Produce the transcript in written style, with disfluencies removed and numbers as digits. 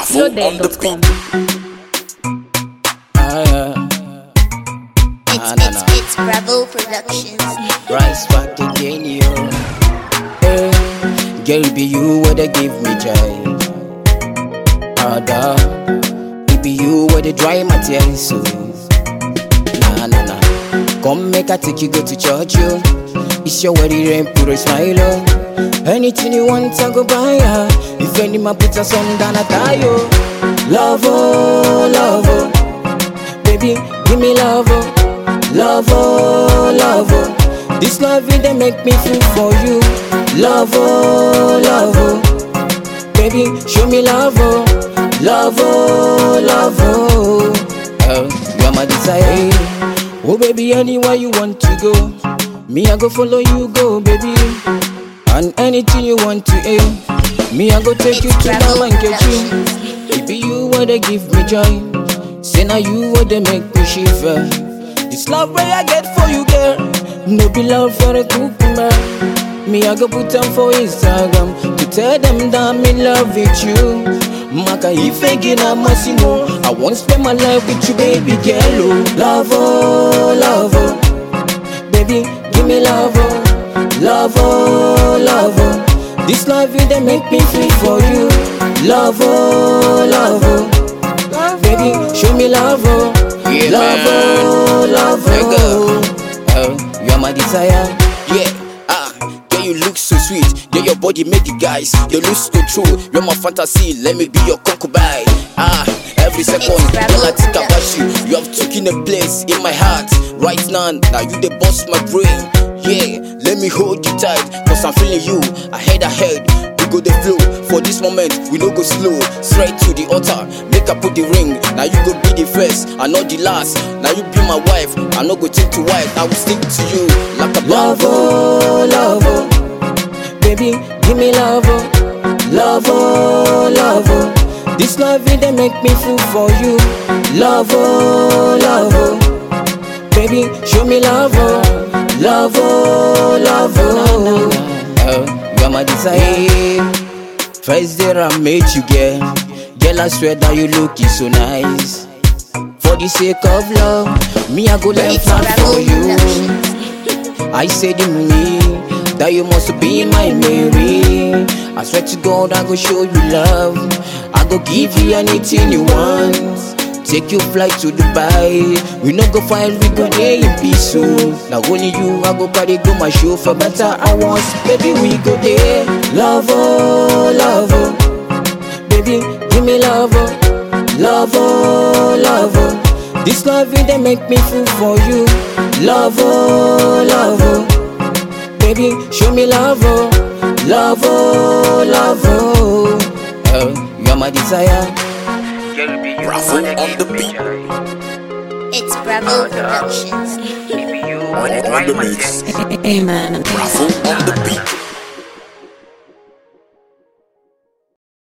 Exploded.com. It's Bravo Productions. Rise back again, yo. Hey, girl, be you where they give me joy. Ada, it be you where they dry my tears. So, nah. Come make I take you go to church, yo. It's your wedding rain, put a smile, oh. Anything you want, I go buy ya. If any man put a song down, I tie yo. Love, oh, baby, give me love, oh. Love, oh, this love they make me feel for you. Love, oh, baby, show me love, oh. Love, oh, you're my desire. Oh, baby, anywhere you want to go, me I go follow you, go, baby. And anything you want to aim, me I go take you to the and get you. It be you where they give me joy. Say now you where they make me shiver. This love way I get for you, girl, no be love for a cucumber. Me I go put them for Instagram to tell them that I'm in love with you. Maka if again I'm more, I won't spend my life with you, baby girl. Oh, love, oh, baby, give me love, oh. Love, oh, this love they make me feel for you. Love, oh, baby, show me love, oh. Yeah, love, oh, you're my desire. Yeah, girl, you look so sweet. Yeah, your body make the guys they lose control. You're my fantasy, let me be your concubine. Every second, girl, I think about you. You have taken a place in my heart. Right now you the boss my brain. Yeah, let me hold you tight, cause I'm feeling you. Ahead, we go the flow. For this moment, we no go slow. Straight to the altar, make I put the ring. Now you go be the first, I not the last. Now you be my wife, I no go take to wife. I will stick to you like a love, oh, baby, give me love, oh. Love, oh, this love they make me feel for you. Love, oh, baby, show me love, oh. Love, oh, you're my desire. First day I met you, girl, I swear that you looking so nice. For the sake of love, me I go left flat for you. I said to me that you must be my Mary. I swear to God I go show you love. I go give you anything you want. Take your flight to Dubai. We no go fight, we go there in peace. So now only you, I go carry go my show for better hours. Baby, we go there. Love, oh, baby, give me love, oh. Love, oh, this love they make me feel for you. Love, oh, baby, show me love, oh. Love, oh, you're my desire. Bravo on the beat. It's Bravo Productions. On the mix. Amen. Bravo on the beat.